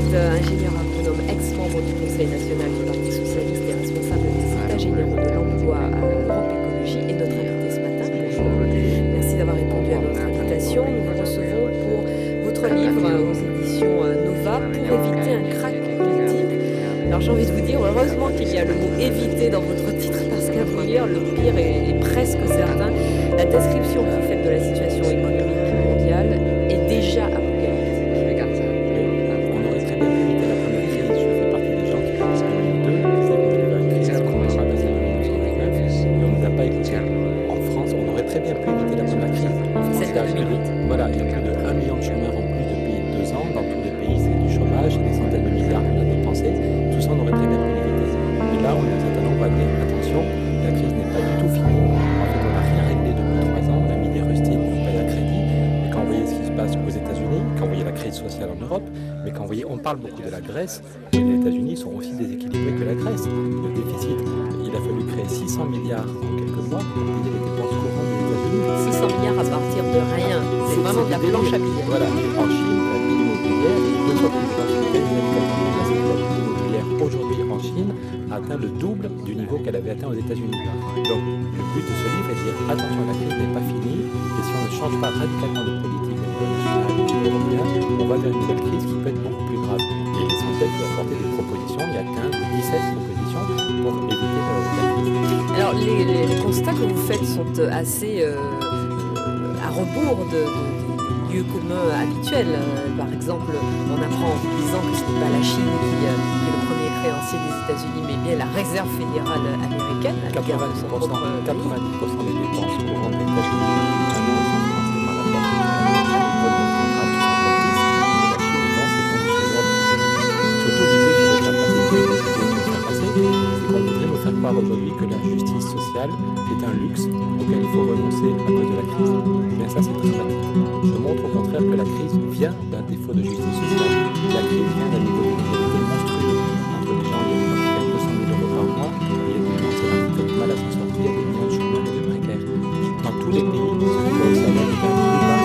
êtes ingénieur agronome, ex-membre du Conseil national du Parti socialiste et responsable des États généraux de l'emploi à Europe Écologie et notre invité ce matin. Bonjour. Merci d'avoir répondu à notre invitation. Nous vous recevons pour votre livre aux éditions Nova pour éviter un krach politique. Alors j'ai envie de vous dire, heureusement qu'il y a le mot éviter dans votre titre parce qu'à vous lire, le pire est presque certain. La description que vous faites de la situation économique mondiale est déjà apocalyptique. Voilà, il y a plus de 1 million de chômeurs en plus depuis 2 ans. Dans tous les pays, c'est du chômage, des centaines de milliards qu'on a dépensés. Tout ça, on aurait très bien pu l'éviter. Et là, on est certainement pas dire attention, la crise n'est pas du tout finie. En fait, on n'a rien réglé depuis 3 ans. On a mis des rustines, on paye à crédit. Et quand vous voyez ce qui se passe aux États-Unis, quand vous voyez la crise sociale en Europe, mais quand vous voyez, on parle beaucoup de la Grèce, et les États-Unis sont aussi déséquilibrés que la Grèce. Le déficit, il a fallu créer 600 milliards en quelques mois pour payer les dépenses courantes des États-Unis. 600 milliards à partir de rien. C'est vraiment de la planche à billets. Voilà, en Chine, la bulle immobilière est 2 fois plus forte que la bulle immobilière aujourd'hui en Chine a atteint le double du niveau qu'elle avait atteint aux États-Unis. Donc, le but de ce livre est de dire attention, la crise n'est pas finie, et si on ne change pas radicalement de politique au niveau national et européen, on va vers une nouvelle crise qui peut être beaucoup plus grave. Et l'essentiel, c'est d'apporter des propositions. Il y a 15 ou 17 propositions pour éviter la crise. Alors, les constats que vous faites sont assez à rebours des lieux communs habituels. Par exemple, on apprend en lisant que ce n'est pas la Chine qui est le premier créancier des États-Unis, mais bien la Réserve fédérale américaine. 90% des dépenses courantes des États-Unis sont financées par la Banque centrale qui sont complices de la Chine dans ces conditions d'Europe. Surtout l'idée qui veut faire passer, c'est qu'on voudrait me faire croire aujourd'hui que la justice sociale est un luxe auquel il faut renoncer à cause de la crise. Mais ça, c'est dramatique. Je montre au contraire que la crise vient d'un défaut de justice sociale. La crise vient d'un niveau d'inégalité monstrueux entre les gens qui gagnent 200 000 euros par mois et les gens qui ont du mal à s'en sortir, des millions de chômeurs et de précaires. Dans tous les pays, ce qui doit au salaire est un plus bas.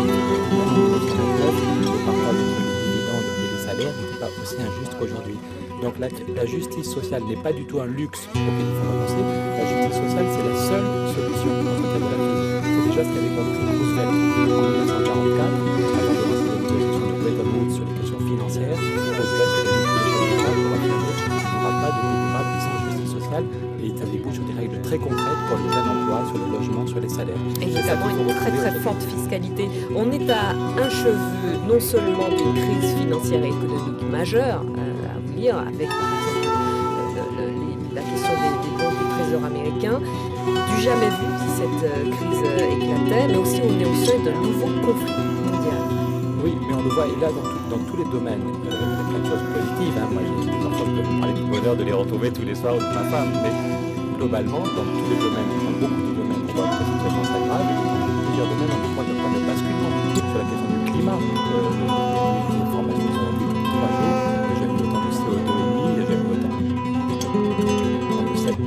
Le partage entre les dividendes et les salaires n'est pas aussi injuste qu'aujourd'hui. Donc la justice sociale n'est pas du tout un luxe auquel il faut renoncer. La justice sociale, c'est la seule solution contre la crise. C'est déjà ce qu'avait compris Roosevelt en 1944, avant de lancer les négociations de Bretton Woods sur les questions financières. Roosevelt avait dit que les choses pour affirmer qu'il n'y aura pas de pays durable sans justice sociale et il débouche sur des règles très concrètes pour le plein emploi, sur le logement, sur les salaires. Évidemment, une très forte fiscalité. On est à un cheveu non seulement d'une crise financière et économique majeure, à vous lire, avec par exemple la question des bons du Trésor américain, du jamais vu si cette crise éclatait, mais aussi on est au seuil d'un nouveau conflit mondial. Oui, mais on le voit, et là, dans tous les domaines, il y a plein de choses positives. Moi, j'ai des enfants, je peux vous parler du bonheur de les retrouver tous les soirs ou de ma femme, mais globalement, dans tous les domaines, dans beaucoup de domaines, on voit que la situation s'aggrave, et dans plusieurs domaines, on voit qu'il y a pas de basculement sur la question du climat. Les informations sont depuis 3 jours, j'ai mis autant de CO2 émis, j'ai mis autant de sécheresse,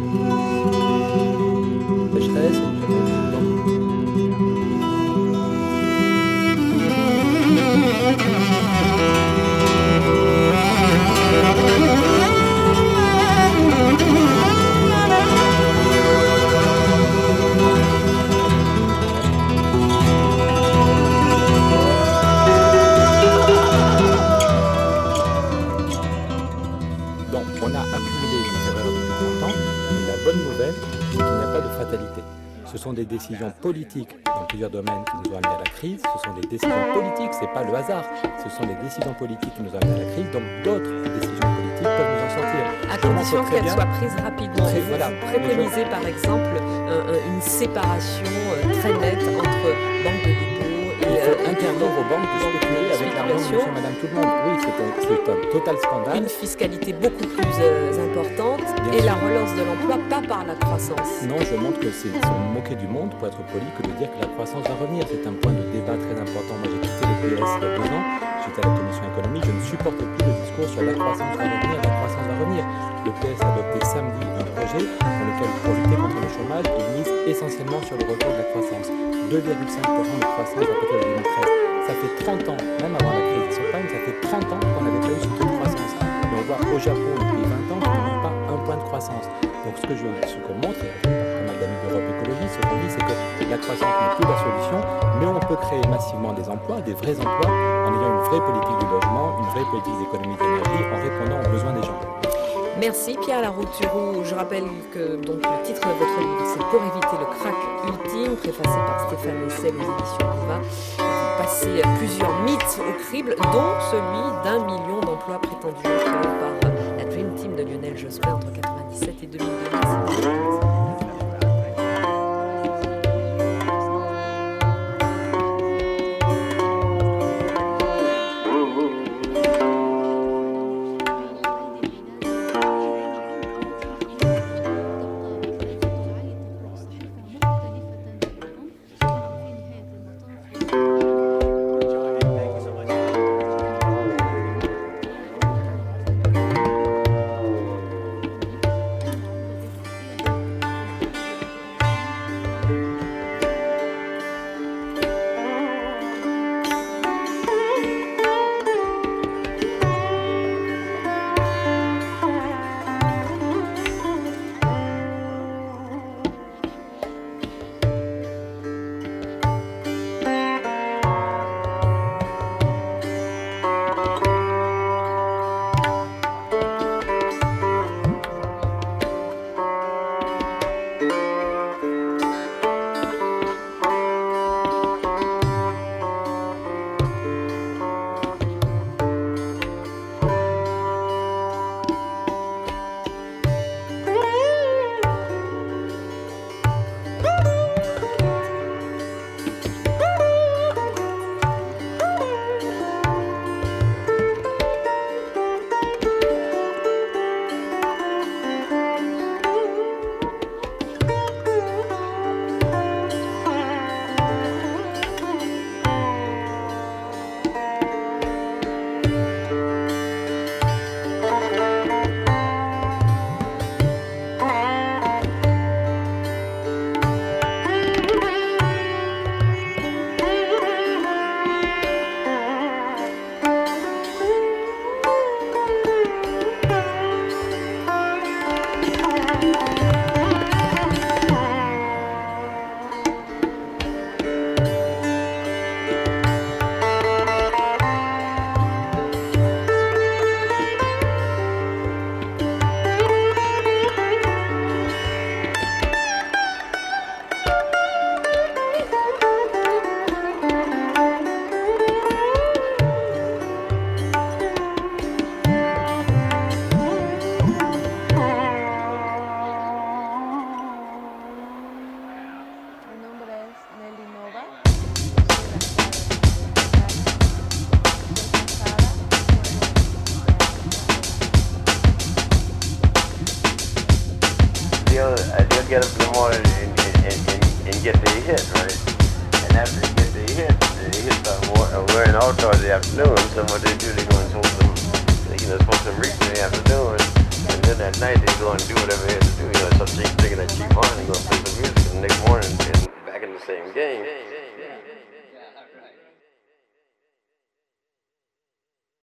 donc on a accumulé des erreurs depuis longtemps, mais la bonne nouvelle, c'est qu'il n'y a pas de fatalité. Ce sont des décisions politiques dans plusieurs domaines qui nous ont amenés à la crise. Ce sont des décisions politiques, c'est pas le hasard. Ce sont des décisions politiques qui nous ont amenés à la crise. Donc d'autres décisions politiques peuvent nous en sortir. À condition qu'elles soient prises rapidement. Vous préconisez par exemple une séparation très nette entre banque de dépôt et... Il faut interdire aux banques de spéculer avec l'argent de monsieur, madame, tout le monde. Oui, c'est un total scandale. Une fiscalité beaucoup plus importante et la relance de l'emploi, pas par la croissance. Non, je montre que c'est se moquer du monde, pour être poli, que de dire que la croissance va revenir. C'est un point de débat très important. Moi, j'ai quitté le PS il y a 2 ans. J'étais à la commission économique. Je ne supporte plus le discours sur la croissance va revenir, la croissance va revenir. revenir. Le PS a adopté samedi un projet dans lequel, pour lutter contre le chômage, il mise essentiellement sur le retour de la croissance. 2,5% de croissance à partir de 2013. Ça fait 30 ans, même avant la crise des subprimes, ça fait 30 ans qu'on n'avait pas eu ce taux de croissance. Mais on voit au Japon depuis 20 ans qu'il n'y a pas un point de croissance. Donc ce que montre, et pas mal d'amis d'Europe Écologie, ce qu'on dit, c'est que la croissance n'est plus la solution, mais on peut créer massivement des emplois, des vrais emplois, en ayant une vraie politique du logement, une vraie politique d'économie d'énergie, en répondant aux besoins des gens. Merci Pierre Larouturou. Je rappelle que donc, le titre de votre livre, c'est Pour éviter le crack ultime, préfacé par Stéphane Hessel aux éditions Riva. Vous passez plusieurs mythes au crible, dont celui d'1 million d'emplois prétendus créés par la Dream Team de Lionel Jospin entre 1997 et 2002. they'll get up in the morning and get their hit, right? And after they get their hit start wearing out towards the afternoon. So what they do, they go and smoke some reef in the afternoon. And then at night they go and do whatever they have to do. So taking that cheap on and go play some music. And the next morning, they're back in the same game.